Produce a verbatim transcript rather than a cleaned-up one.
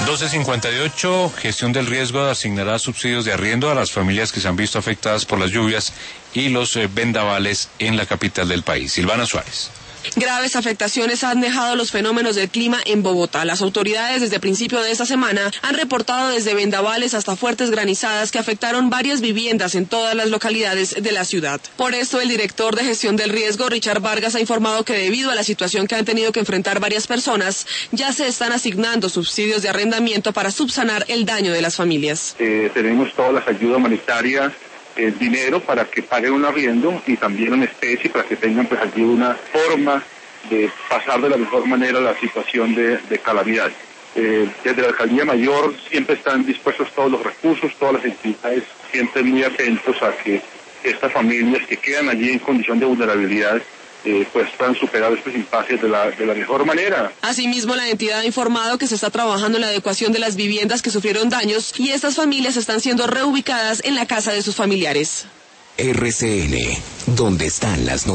doce cincuenta y ocho, gestión del riesgo asignará subsidios de arriendo a las familias que se han visto afectadas por las lluvias y los eh, vendavales en la capital del país. Silvana Suárez. Graves afectaciones han dejado los fenómenos del clima en Bogotá. Las autoridades desde principio de esta semana han reportado desde vendavales hasta fuertes granizadas que afectaron varias viviendas en todas las localidades de la ciudad. Por esto, el director de gestión del riesgo, Richard Vargas, ha informado que debido a la situación que han tenido que enfrentar varias personas, ya se están asignando subsidios de arrendamiento para subsanar el daño de las familias. Eh, tenemos todas las ayudas humanitarias, el dinero para que paguen un arriendo y también una especie para que tengan pues allí una forma de pasar de la mejor manera la situación de, de calamidad. Eh, desde la Alcaldía Mayor siempre están dispuestos todos los recursos, todas las entidades siempre muy atentos a que estas familias que quedan allí en condición de vulnerabilidad Eh, pues puedan superar estos impases de la, de la mejor manera. Asimismo, la entidad ha informado que se está trabajando en la adecuación de las viviendas que sufrieron daños y estas familias están siendo reubicadas en la casa de sus familiares. R C N, donde están las noticias.